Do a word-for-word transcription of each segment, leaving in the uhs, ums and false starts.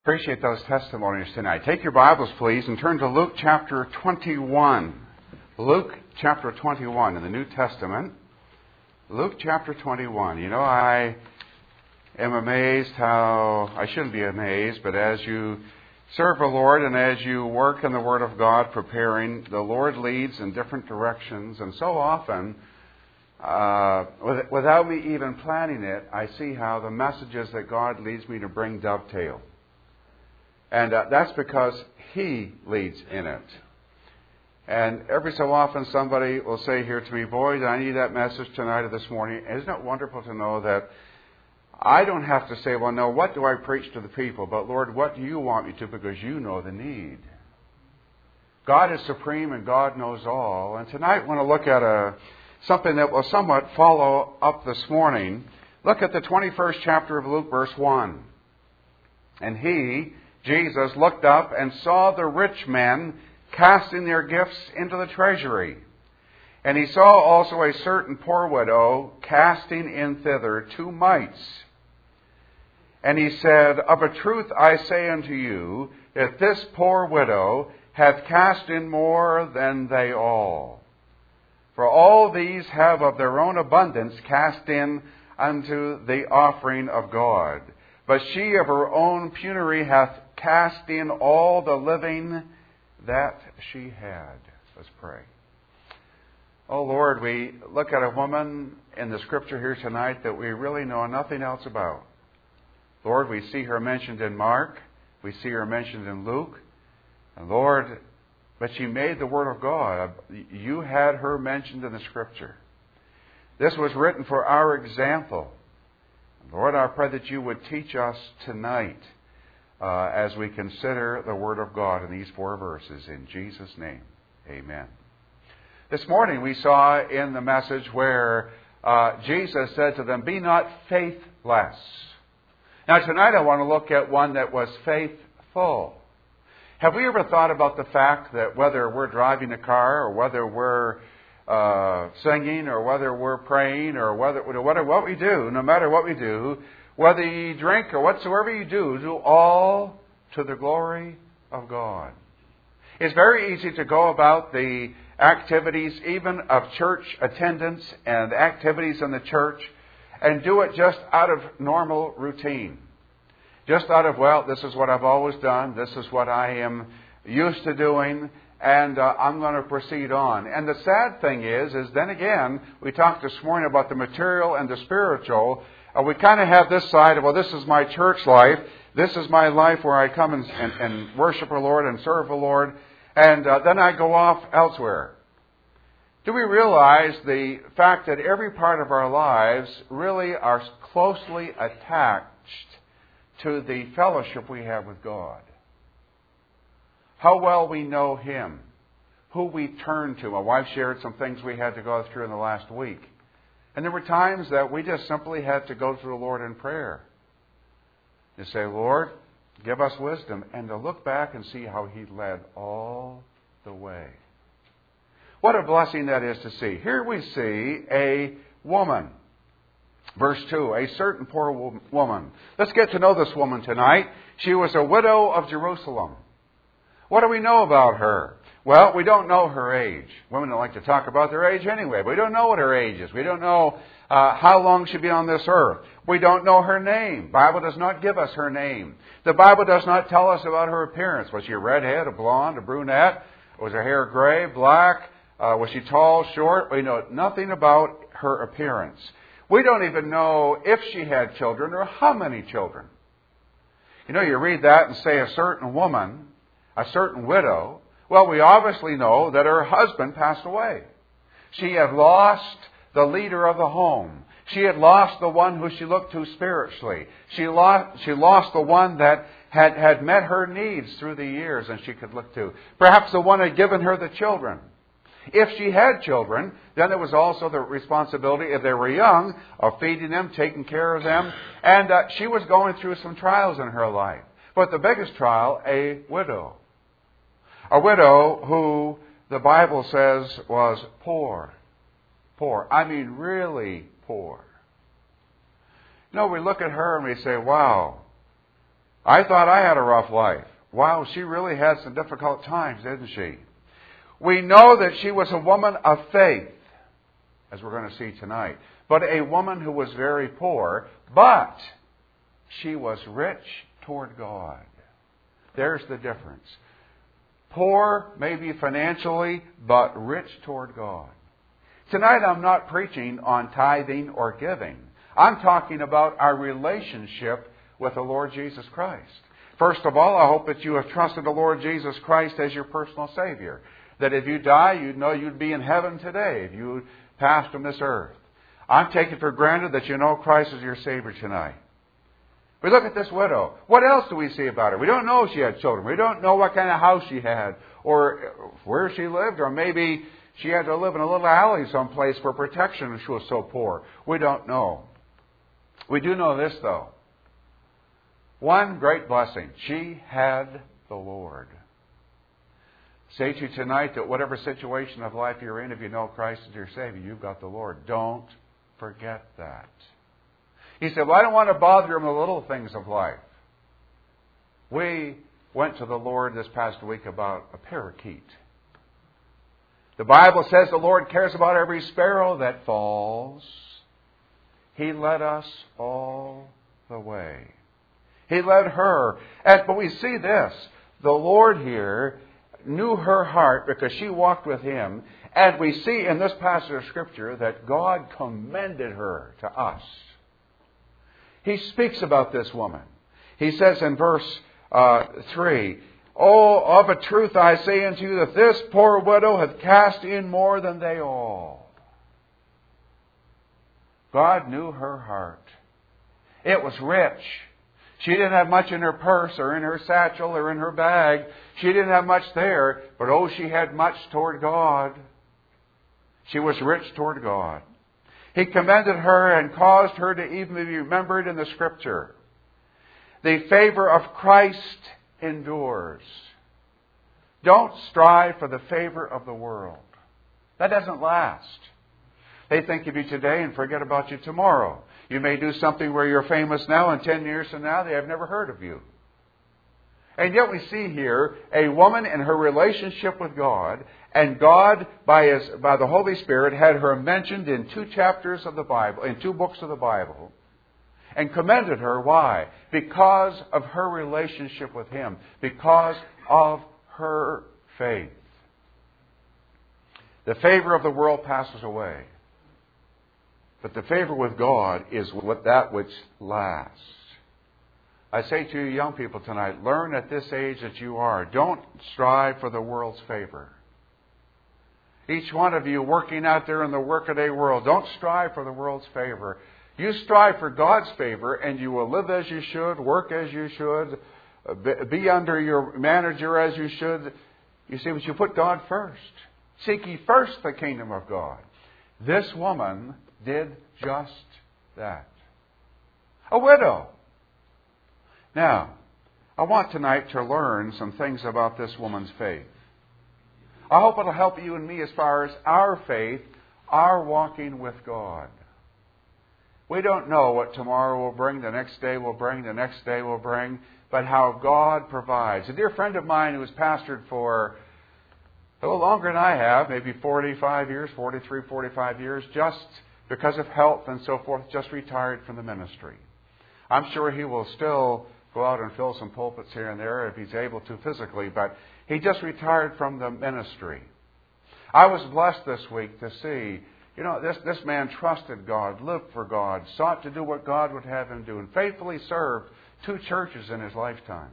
Appreciate those testimonies tonight. Take your Bibles, please, and turn to Luke chapter twenty-one. Luke chapter twenty-one in the New Testament. Luke chapter twenty-one. You know, I am amazed how, I shouldn't be amazed, but as you serve the Lord and as you work in the Word of God preparing, the Lord leads in different directions. And so often, uh, without me even planning it, I see how the messages that God leads me to bring dovetail. And uh, that's because He leads in it. And every so often somebody will say here to me, boys, I need that message tonight or this morning. Isn't it wonderful to know that I don't have to say, well, no, what do I preach to the people? But Lord, what do you want me to? Because you know the need. God is supreme and God knows all. And tonight I want to look at a, something that will somewhat follow up this morning. Look at the twenty-first chapter of Luke, verse one. And he, Jesus, looked up and saw the rich men casting their gifts into the treasury. And he saw also a certain poor widow casting in thither two mites. And he said, Of a truth I say unto you, that this poor widow hath cast in more than they all. For all these have of their own abundance cast in unto the offering of God. But she of her own penury hath cast in all the living that she had. Let's pray. Oh Lord, we look at a woman in the Scripture here tonight that we really know nothing else about. Lord, we see her mentioned in Mark. We see her mentioned in Luke. And Lord, but she made the Word of God. You had her mentioned in the Scripture. This was written for our example. Lord, I pray that you would teach us tonight uh, as we consider the Word of God in these four verses. In Jesus' name, amen. This morning we saw in the message where uh, Jesus said to them, Be not faithless. Now tonight I want to look at one that was faithful. Have we ever thought about the fact that whether we're driving a car or whether we're uh, singing or whether we're praying or whether, whether what we do, no matter what we do, whether you drink or whatsoever you do, do all to the glory of God. It's very easy to go about the activities even of church attendance and activities in the church and do it just out of normal routine. Just out of, well, this is what I've always done. This is what I am used to doing. And uh, I'm going to proceed on. And the sad thing is, is then again, we talked this morning about the material and the spiritual. Uh, we kind of have this side of, well, this is my church life. This is my life where I come and, and, and worship the Lord and serve the Lord. And uh, then I go off elsewhere. Do we realize the fact that every part of our lives really are closely attached to the fellowship we have with God? How well we know Him, who we turn to. My wife shared some things we had to go through in the last week. And there were times that we just simply had to go to the Lord in prayer. To say, Lord, give us wisdom. And to look back and see how He led all the way. What a blessing that is to see. Here we see a woman. Verse two, a certain poor woman. Let's get to know this woman tonight. She was a widow of Jerusalem. What do we know about her? Well, we don't know her age. Women don't like to talk about their age anyway. We don't know what her age is. We don't know uh, how long she'll be on this earth. We don't know her name. The Bible does not give us her name. The Bible does not tell us about her appearance. Was she a redhead, a blonde, a brunette? Was her hair gray, black? Uh, was she tall, short? We know nothing about her appearance. We don't even know if she had children or how many children. You know, you read that and say a certain woman, a certain widow. Well, we obviously know that her husband passed away. She had lost the leader of the home. She had lost the one who she looked to spiritually. She lost, she lost the one that had, had met her needs through the years and she could look to. Perhaps the one had given her the children. If she had children, then there was also the responsibility, if they were young, of feeding them, taking care of them. And uh, she was going through some trials in her life. But the biggest trial, a widow. A widow who the Bible says was poor. Poor. I mean really poor. You know, we look at her and we say, wow, I thought I had a rough life. Wow, she really had some difficult times, didn't she? We know that she was a woman of faith, as we're going to see tonight, but a woman who was very poor, but she was rich toward God. There's the difference. Poor, maybe financially, but rich toward God. Tonight I'm not preaching on tithing or giving. I'm talking about our relationship with the Lord Jesus Christ. First of all, I hope that you have trusted the Lord Jesus Christ as your personal Savior. That if you die, you'd know you'd be in heaven today if you passed from this earth. I'm taking for granted that you know Christ as your Savior tonight. We look at this widow. What else do we see about her? We don't know if she had children. We don't know what kind of house she had or where she lived, or maybe she had to live in a little alley someplace for protection and she was so poor. We don't know. We do know this, though. One great blessing. She had the Lord. Say to you tonight that whatever situation of life you're in, if you know Christ as your Savior, you've got the Lord. Don't forget that. He said, well, I don't want to bother him with the little things of life. We went to the Lord this past week about a parakeet. The Bible says the Lord cares about every sparrow that falls. He led us all the way. He led her. And, but we see this. The Lord here knew her heart because she walked with Him. And we see in this passage of Scripture that God commended her to us. He speaks about this woman. He says in verse uh, three, Oh, of a truth I say unto you that this poor widow hath cast in more than they all. God knew her heart. It was rich. She didn't have much in her purse or in her satchel or in her bag. She didn't have much there, but oh, she had much toward God. She was rich toward God. He commended her and caused her to even be remembered in the Scripture. The favor of Christ endures. Don't strive for the favor of the world. That doesn't last. They think of you today and forget about you tomorrow. You may do something where you're famous now, and ten years from now they have never heard of you. And yet we see here a woman in her relationship with God, and God, by His, by the Holy Spirit, had her mentioned in two chapters of the Bible, in two books of the Bible, and commended her. Why? Because of her relationship with Him. Because of her faith. The favor of the world passes away. But the favor with God is what that which lasts. I say to you young people tonight, learn at this age that you are. Don't strive for the world's favor. Each one of you working out there in the workaday world, don't strive for the world's favor. You strive for God's favor, and you will live as you should, work as you should, be under your manager as you should. You see, but you put God first. Seek ye first the kingdom of God. This woman did just that. A widow. Now, I want tonight to learn some things about this woman's faith. I hope it'll help you and me as far as our faith, our walking with God. We don't know what tomorrow will bring, the next day will bring, the next day will bring, but how God provides. A dear friend of mine who has pastored for a little longer than I have, maybe forty-five years, forty-three, forty-five years, just because of health and so forth, just retired from the ministry. I'm sure he will still go out and fill some pulpits here and there if he's able to physically, but he just retired from the ministry. I was blessed this week to see, you know, this, this man trusted God, lived for God, sought to do what God would have him do, and faithfully served two churches in his lifetime.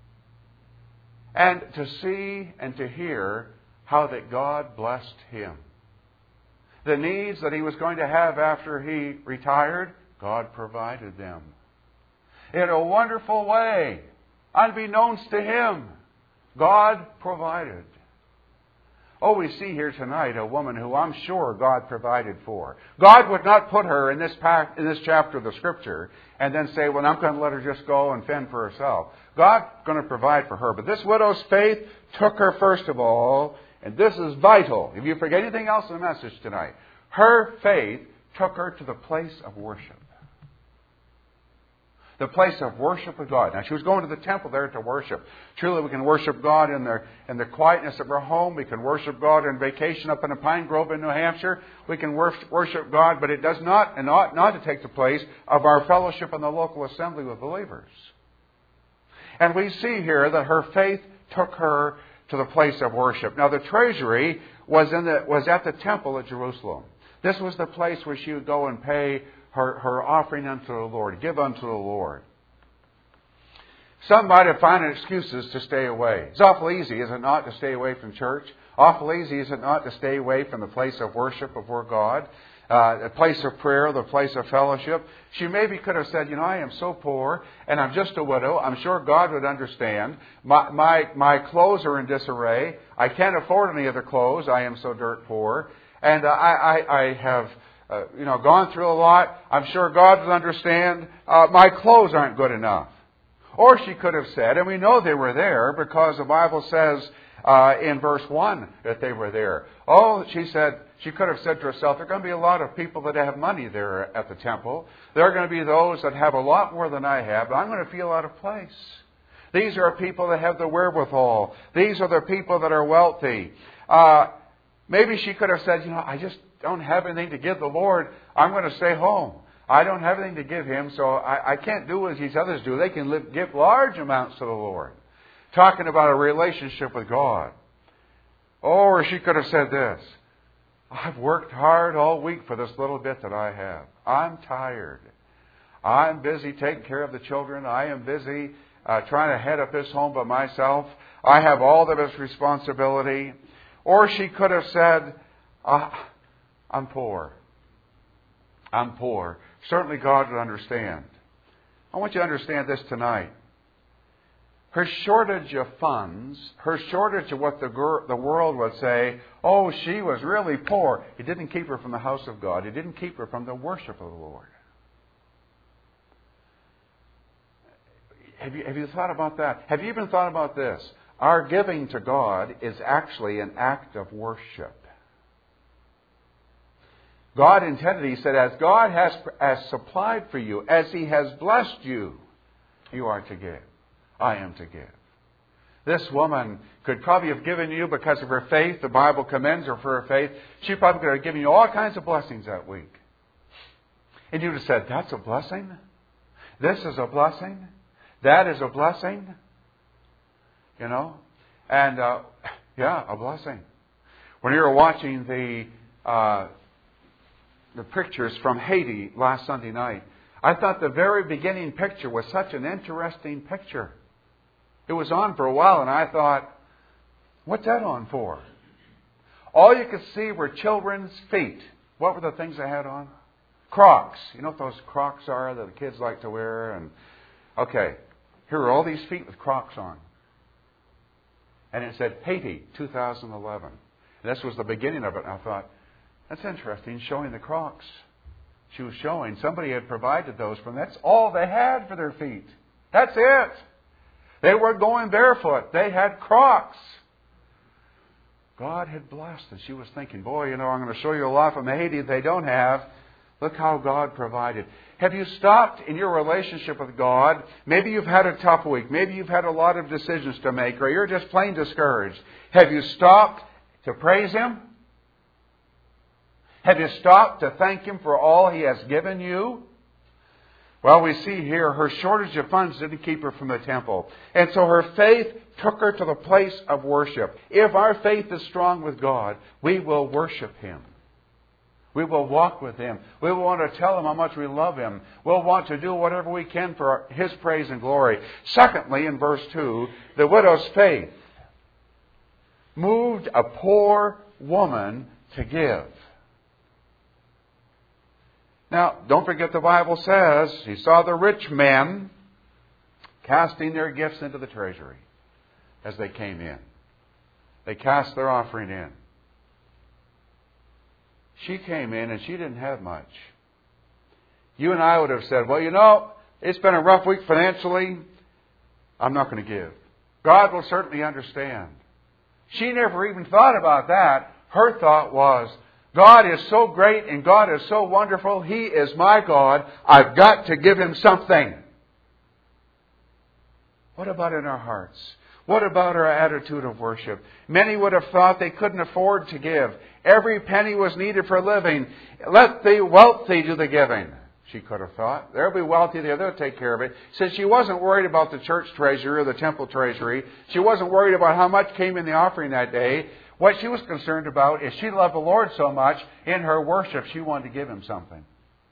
And to see and to hear how that God blessed him. The needs that he was going to have after he retired, God provided them. In a wonderful way, unbeknownst to him, God provided. Oh, we see here tonight a woman who I'm sure God provided for. God would not put her in this pack, in this chapter of the Scripture and then say, well, I'm going to let her just go and fend for herself. God's going to provide for her. But this widow's faith took her first of all, and this is vital. If you forget anything else in the message tonight, her faith took her to the place of worship. The place of worship of God. Now, she was going to the temple there to worship. Truly, we can worship God in the, in the quietness of our home. We can worship God on vacation up in a pine grove in New Hampshire. We can worship, worship God, but it does not and ought not to take the place of our fellowship in the local assembly with believers. And we see here that her faith took her to the place of worship. Now, the treasury was in the was at the temple at Jerusalem. This was the place where she would go and pay her, her offering unto the Lord, give unto the Lord. Some might have found excuses to stay away. It's awful easy, is it not, to stay away from church? Awful easy, is it not, to stay away from the place of worship before God? Uh, the place of prayer, the place of fellowship. She maybe could have said, you know, I am so poor and I'm just a widow. I'm sure God would understand. My, my, my clothes are in disarray. I can't afford any other clothes. I am so dirt poor. And uh, I, I, I have, uh, you know, gone through a lot. I'm sure God would understand. Uh, my clothes aren't good enough. Or she could have said, and we know they were there because the Bible says uh, in verse one that they were there. Oh, she said, she could have said to herself, there are going to be a lot of people that have money there at the temple. There are going to be those that have a lot more than I have, but I'm going to feel out of place. These are people that have the wherewithal. These are the people that are wealthy. Uh, maybe she could have said, you know, I just don't have anything to give the Lord. I'm going to stay home. I don't have anything to give Him, so I, I can't do as these others do. They can live, give large amounts to the Lord. Talking about a relationship with God. Or she could have said this. I've worked hard all week for this little bit that I have. I'm tired. I'm busy taking care of the children. I am busy uh, trying to head up this home by myself. I have all of this responsibility. Or she could have said, uh, I'm poor. I'm poor. Certainly God would understand. I want you to understand this tonight. Her shortage of funds, her shortage of what the, gr- the world would say, oh, she was really poor. It didn't keep her from the house of God. It didn't keep her from the worship of the Lord. Have you, have you thought about that? Have you even thought about this? Our giving to God is actually an act of worship. God intended, He said, as God has, has supplied for you, as He has blessed you, you are to give. I am to give. This woman could probably have given you because of her faith. The Bible commends her for her faith. She probably could have given you all kinds of blessings that week. And you would have said, that's a blessing? This is a blessing? That is a blessing? You know? And, uh, yeah, a blessing. When you were watching the uh, the pictures from Haiti last Sunday night, I thought the very beginning picture was such an interesting picture. It was on for a while, and I thought, what's that on for? All you could see were children's feet. What were the things they had on? Crocs. You know what those Crocs are that the kids like to wear? And okay, here are all these feet with Crocs on. And it said Haiti, two thousand eleven. And this was the beginning of it, and I thought, that's interesting, showing the Crocs. She was showing somebody had provided those for them. That's all they had for their feet. That's it. They weren't going barefoot. They had Crocs. God had blessed. And she was thinking, boy, you know, I'm going to show you a lot from Haiti that they don't have. Look how God provided. Have you stopped in your relationship with God? Maybe you've had a tough week. Maybe you've had a lot of decisions to make, or you're just plain discouraged. Have you stopped to praise Him? Have you stopped to thank Him for all He has given you? Well, we see here her shortage of funds didn't keep her from the temple. And so her faith took her to the place of worship. If our faith is strong with God, we will worship Him. We will walk with Him. We will want to tell Him how much we love Him. We'll want to do whatever we can for His praise and glory. Secondly, in verse two, the widow's faith moved a poor woman to give. Now, don't forget the Bible says, He saw the rich men casting their gifts into the treasury as they came in. They cast their offering in. She came in and she didn't have much. You and I would have said, well, you know, it's been a rough week financially. I'm not going to give. God will certainly understand. She never even thought about that. Her thought was, God is so great and God is so wonderful. He is my God. I've got to give Him something. What about in our hearts? What about our attitude of worship? Many would have thought they couldn't afford to give. Every penny was needed for living. Let the wealthy do the giving, she could have thought. They'll be wealthy there. They'll take care of it. Since she wasn't worried about the church treasury or the temple treasury. She wasn't worried about how much came in the offering that day. What she was concerned about is she loved the Lord so much, in her worship, she wanted to give Him something.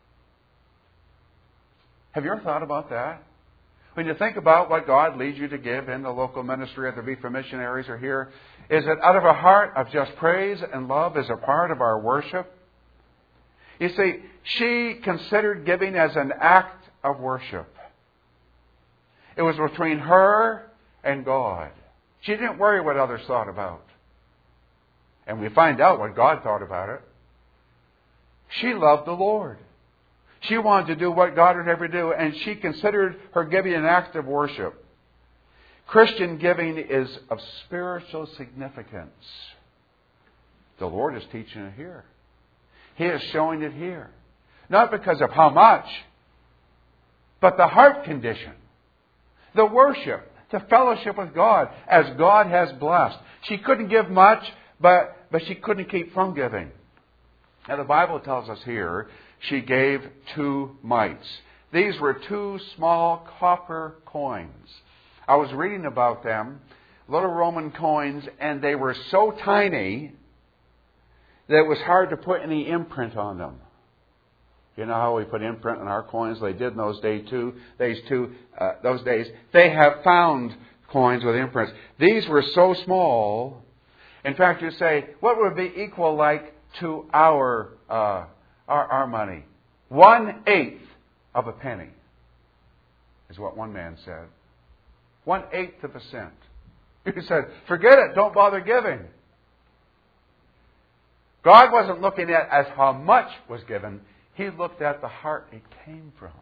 Have you ever thought about that? When you think about what God leads you to give in the local ministry, whether it be for missionaries or here, is it out of a heart of just praise and love as a part of our worship? You see, she considered giving as an act of worship. It was between her and God. She didn't worry what others thought about. And we find out what God thought about it. She loved the Lord. She wanted to do what God would ever do, and she considered her giving an act of worship. Christian giving is of spiritual significance. The Lord is teaching it here. He is showing it here. Not because of how much, but the heart condition, the worship, the fellowship with God, as God has blessed. She couldn't give much, but, but she couldn't keep from giving. Now the Bible tells us here, she gave two mites. These were two small copper coins. I was reading about them, little Roman coins, and they were so tiny that it was hard to put any imprint on them. You know how we put imprint on our coins? They did in those days too. Those two, uh, those days, they have found coins with imprints. These were so small. In fact, you say, what would be equal like to our uh, our, our money? One eighth of a penny is what one man said. One eighth of a cent. He said, forget it. Don't bother giving. God wasn't looking at as how much was given. He looked at the heart it came from.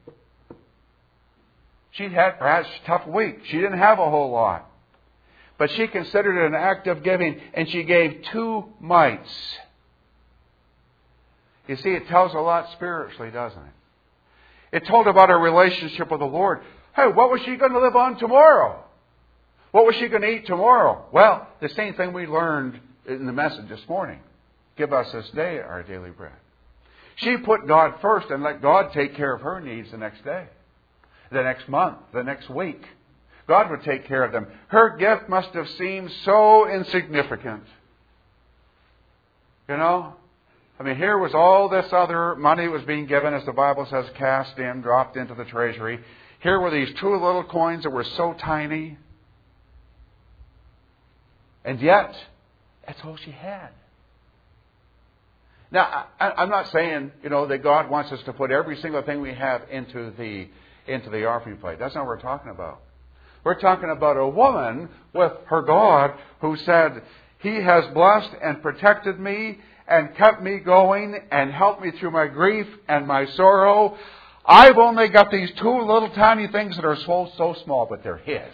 She'd had perhaps a tough week. She didn't have a whole lot. But she considered it an act of giving, and she gave two mites. You see, it tells a lot spiritually, doesn't it? It told about her relationship with the Lord. Hey, what was she going to live on tomorrow? What was she going to eat tomorrow? Well, the same thing we learned in the message this morning. Give us this day our daily bread. She put God first and let God take care of her needs the next day, the next month, the next week. God would take care of them. Her gift must have seemed so insignificant. You know? I mean, here was all this other money was being given, as the Bible says, cast in, dropped into the treasury. Here were these two little coins that were so tiny. And yet, that's all she had. Now, I, I'm not saying, you know, that God wants us to put every single thing we have into the into the offering plate. That's not what we're talking about. We're talking about a woman with her God who said, He has blessed and protected me and kept me going and helped me through my grief and my sorrow. I've only got these two little tiny things that are so, so small, but they're His.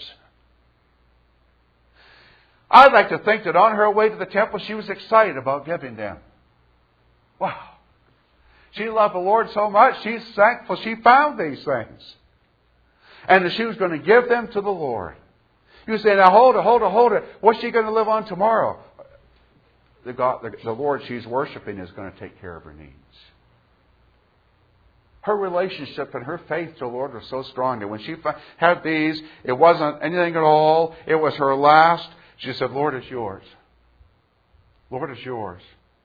I'd like to think that on her way to the temple, she was excited about giving them. Wow. She loved the Lord so much, she's thankful she found these things. And that she was going to give them to the Lord. You say, now hold it, hold it, hold it. What's she going to live on tomorrow? The, God, the, the Lord she's worshiping is going to take care of her needs. Her relationship and her faith to the Lord was so strong that when she had these, it wasn't anything at all. It was her last. She said, Lord, it's yours. Lord, it's yours.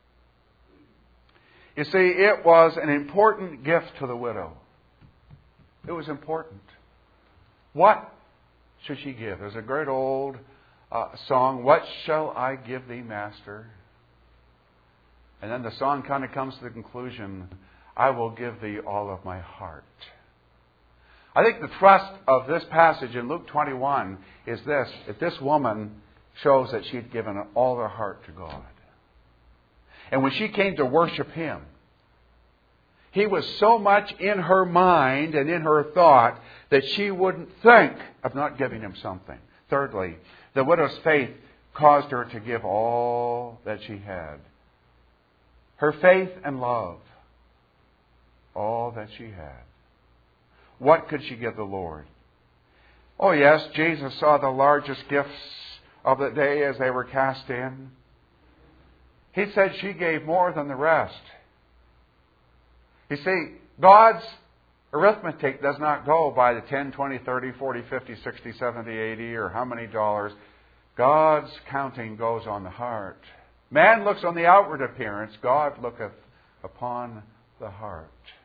You see, it was an important gift to the widow. It was important. What should she give? There's a great old uh, song, What Shall I Give Thee, Master? And then the song kind of comes to the conclusion, I will give Thee all of my heart. I think the thrust of this passage in Luke twenty-one is this, that this woman shows that she had given all her heart to God. And when she came to worship Him, He was so much in her mind and in her thought that she wouldn't think of not giving Him something. Thirdly, the widow's faith caused her to give all that she had. Her faith and love, all that she had. What could she give the Lord? Oh yes, Jesus saw the largest gifts of the day as they were cast in. He said she gave more than the rest. You see, God's arithmetic does not go by the ten, twenty, thirty, forty, fifty, sixty, seventy, eighty, or how many dollars. God's counting goes on the heart. Man looks on the outward appearance. God looketh upon the heart.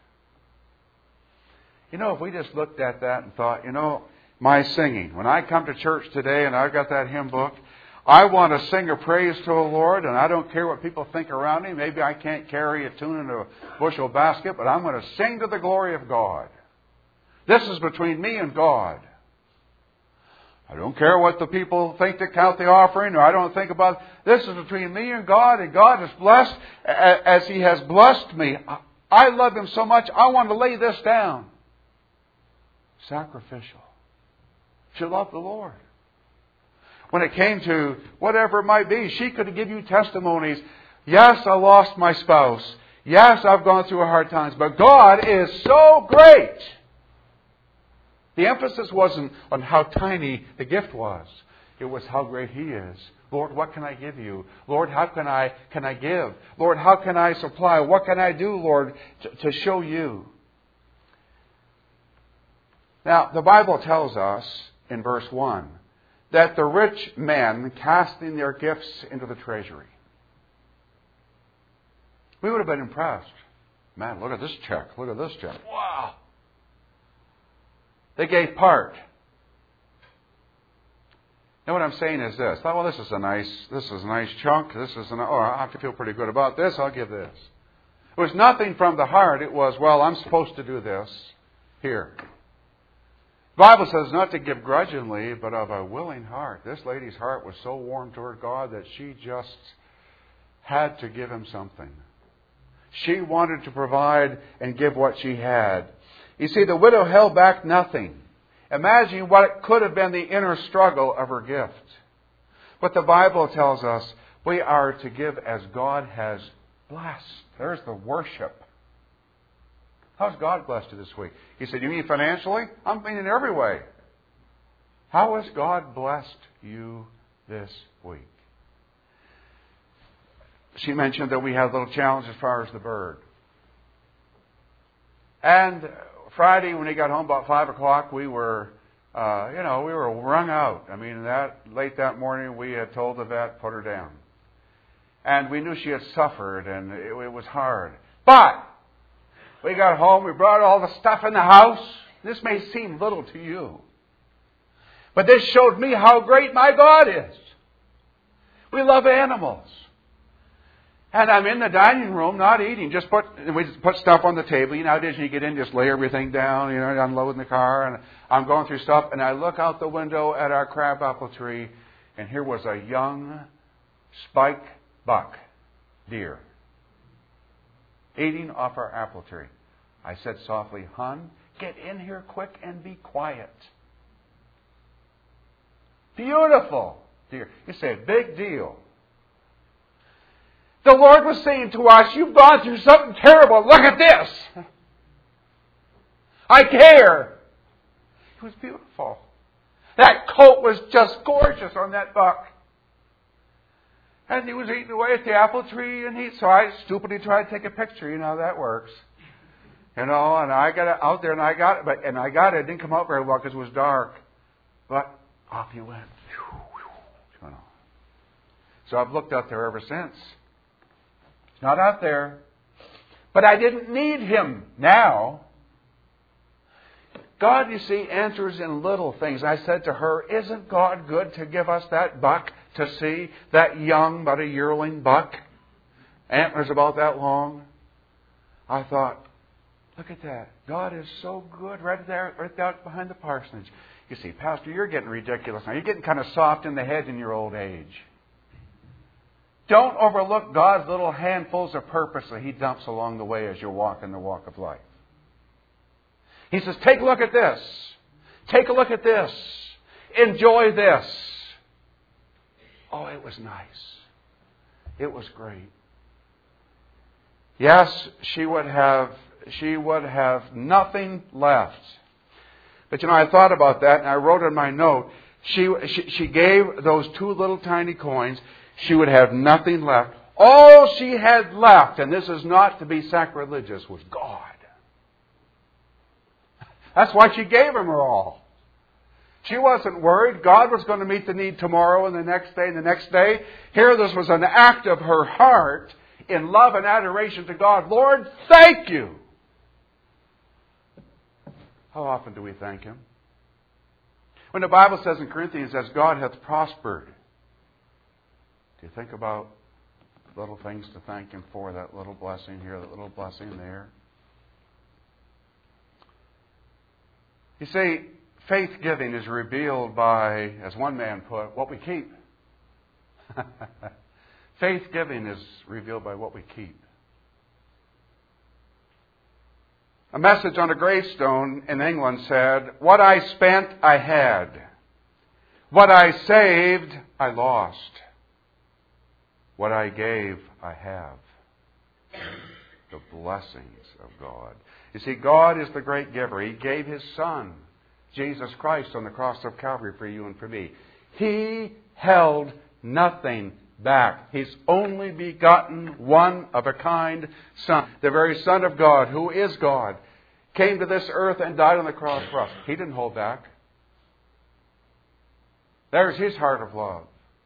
You know, if we just looked at that and thought, you know, my singing, when I come to church today and I've got that hymn book, I want to sing a praise to the Lord, and I don't care what people think around me. Maybe I can't carry a tune in a bushel basket, but I'm going to sing to the glory of God. This is between me and God. I don't care what the people think that count the offering, or I don't think about it. This is between me and God, and God is blessed as He has blessed me. I love Him so much, I want to lay this down. Sacrificial. She loved the Lord. When it came to whatever it might be, she could give you testimonies. Yes, I lost my spouse. Yes, I've gone through hard times. But God is so great. The emphasis wasn't on how tiny the gift was. It was how great He is. Lord, what can I give you? Lord, how can I can I give? Lord, how can I supply? What can I do, Lord, to, to show you? Now, the Bible tells us in verse one that the rich men casting their gifts into the treasury. We would have been impressed. Man, look at this check. Look at this check. Wow. They gave part. Now what I'm saying is this. Oh, well, this is a nice, this is a nice chunk. This is an, oh, I have to feel pretty good about this. I'll give this. It was nothing from the heart. It was, well, I'm supposed to do this. Here. The Bible says not to give grudgingly, but of a willing heart. This lady's heart was so warm toward God that she just had to give Him something. She wanted to provide and give what she had. You see, the widow held back nothing. Imagine what it could have been the inner struggle of her gift. But the Bible tells us we are to give as God has blessed. There's the worship. How's God blessed you this week? He said, you mean financially? I'm meaning every way. How has God blessed you this week? She mentioned that we had a little challenge as far as the bird. And Friday, when he got home about five o'clock, we were, uh, you know, we were wrung out. I mean, that late that morning, we had told the vet, put her down. And we knew she had suffered, and it, it was hard. But we got home, we brought all the stuff in the house. This may seem little to you. But this showed me how great my God is. We love animals. And I'm in the dining room, not eating. Just put we just put stuff on the table. You know how it is when you get in, just lay everything down, you know, unloading the car. And I'm going through stuff, and I look out the window at our crabapple tree, and here was a young spike buck deer eating off our apple tree. I said softly, "Hon, get in here quick and be quiet." Beautiful deer. You say, big deal. The Lord was saying to us, you've gone through something terrible. Look at this. I care. It was beautiful. That coat was just gorgeous on that buck. And he was eating away at the apple tree, and he, so I stupidly tried to take a picture. You know how that works. You know, and I got it out there, and I got it, but and I got it. It didn't come out very well because it was dark. But off he went. You know. So I've looked out there ever since. It's not out there. But I didn't need him now. God, you see, answers in little things. I said to her, isn't God good to give us that buck to see? That young, about a yearling buck. Antlers about that long. I thought, look at that. God is so good right there, right there behind the parsonage. You see, Pastor, you're getting ridiculous now. You're getting kind of soft in the head in your old age. Don't overlook God's little handfuls of purpose that He dumps along the way as you're walking the walk of life. He says, take a look at this. Take a look at this. Enjoy this. Oh, it was nice. It was great. Yes, she would have, she would have nothing left. But you know, I thought about that and I wrote in my note, she, she, she gave those two little tiny coins. She would have nothing left. All she had left, and this is not to be sacrilegious, was God. That's why she gave Him her all. She wasn't worried. God was going to meet the need tomorrow and the next day and the next day. Here, this was an act of her heart in love and adoration to God. Lord, thank you. How often do we thank Him? When the Bible says in Corinthians, as God hath prospered, do you think about little things to thank Him for? That little blessing here, that little blessing there. You see, faith giving is revealed by, as one man put, what we keep. Faith giving is revealed by what we keep. A message on a gravestone in England said, what I spent, I had. What I saved, I lost. What I gave, I have. The blessings of God. You see, God is the great giver. He gave His Son, Jesus Christ, on the cross of Calvary for you and for me. He held nothing back. His only begotten, one of a kind Son, the very Son of God, who is God, came to this earth and died on the cross for us. He didn't hold back. There's His heart of love.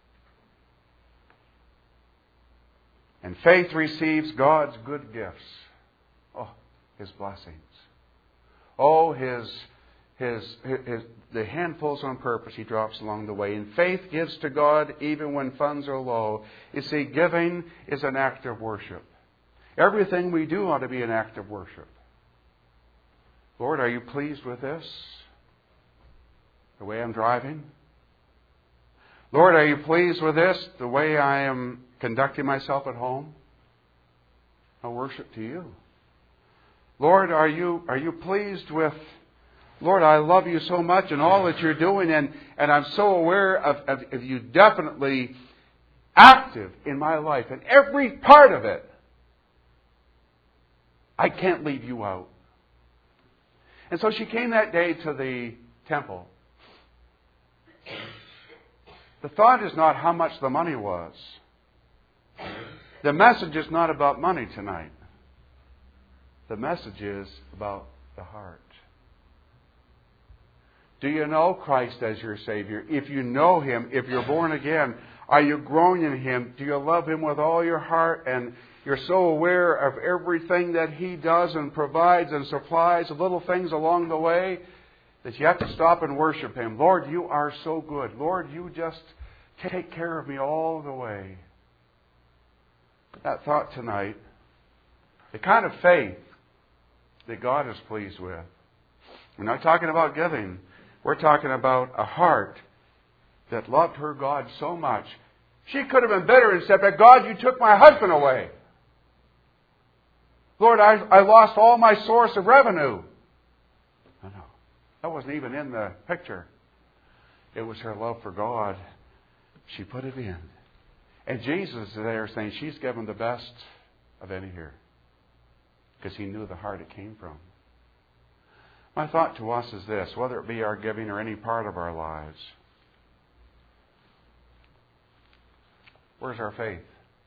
And faith receives God's good gifts. Oh, His blessings. Oh, His, His, His, the handfuls on purpose He drops along the way. And faith gives to God even when funds are low. You see, giving is an act of worship. Everything we do ought to be an act of worship. Lord, are you pleased with this? The way I'm driving? Lord, are you pleased with this? The way I am conducting myself at home? I worship to you. Lord, are you are you pleased with, Lord, I love you so much and all that you're doing, and, and I'm so aware of, of, of you definitely active in my life, and every part of it. I can't leave you out. And so she came that day to the temple. The thought is not how much the money was. The message is not about money tonight. The message is about the heart. Do you know Christ as your Savior? If you know Him, if you're born again, are you growing in Him? Do you love Him with all your heart, and you're so aware of everything that He does and provides and supplies, little things along the way, that you have to stop and worship Him? Lord, you are so good. Lord, you just take care of me all the way. That thought tonight, the kind of faith that God is pleased with. We're not talking about giving. We're talking about a heart that loved her God so much. She could have been bitter and said, but God, you took my husband away. Lord, I, I lost all my source of revenue. No, no. That wasn't even in the picture. It was her love for God. She put it in. And Jesus is there saying, she's given the best of any here. Because He knew the heart it came from. My thought to us is this, whether it be our giving or any part of our lives, where's our faith?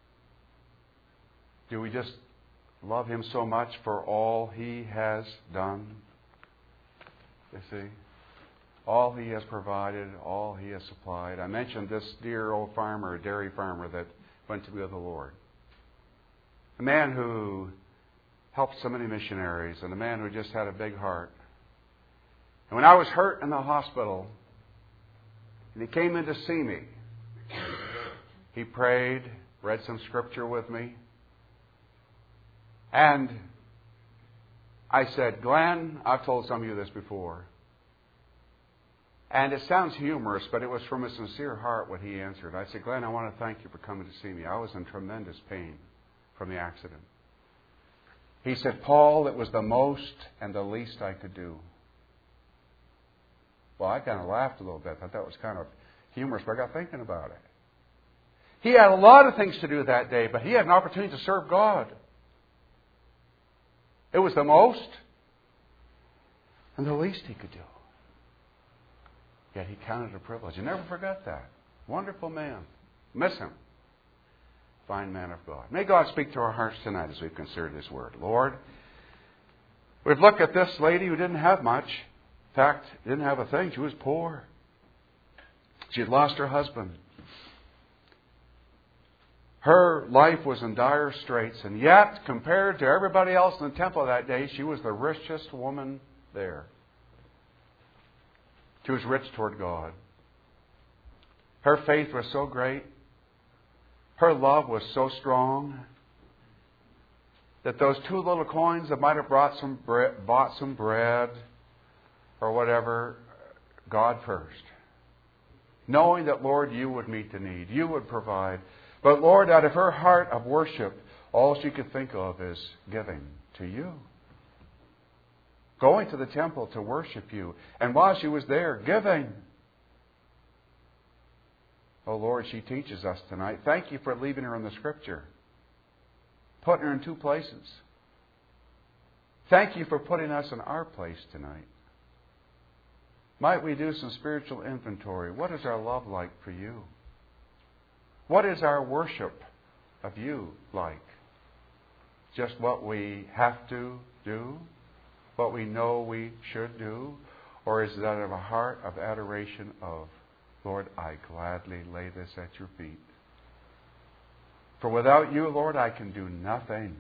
Do we just love Him so much for all He has done? You see? All He has provided, all He has supplied. I mentioned this dear old farmer, dairy farmer that went to be with the Lord. A man who helped so many missionaries, and a man who just had a big heart. And when I was hurt in the hospital, and he came in to see me, he prayed, read some scripture with me, and I said, Glenn, I've told some of you this before, and it sounds humorous, but it was from a sincere heart what he answered. I said, Glenn, I want to thank you for coming to see me. I was in tremendous pain from the accident. He said, Paul, it was the most and the least I could do. Well, I kind of laughed a little bit. I thought that was kind of humorous, but I got thinking about it. He had a lot of things to do that day, but he had an opportunity to serve God. It was the most and the least he could do. Yet he counted a privilege. You never forgot that. Wonderful man. Miss him. Fine man of God. May God speak to our hearts tonight as we've considered His Word. Lord, we've looked at this lady who didn't have much. In fact, didn't have a thing. She was poor. She had lost her husband. Her life was in dire straits. And yet, compared to everybody else in the temple that day, she was the richest woman there. She was rich toward God. Her faith was so great. Her love was so strong that those two little coins that might have brought some bre- bought some bread or whatever, God first. Knowing that, Lord, you would meet the need. You would provide. But, Lord, out of her heart of worship, all she could think of is giving to you. Going to the temple to worship you. And while she was there, giving. Oh, Lord, she teaches us tonight. Thank you for leaving her in the Scripture. Putting her in two places. Thank you for putting us in our place tonight. Might we do some spiritual inventory? What is our love like for you? What is our worship of you like? Just what we have to do? What we know we should do? Or is it out of a heart of adoration of, Lord, I gladly lay this at your feet. For without you, Lord, I can do nothing.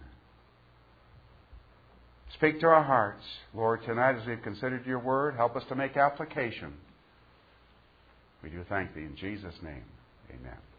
Speak to our hearts, Lord, tonight as we've considered your word. Help us to make application. We do thank thee in Jesus' name. Amen.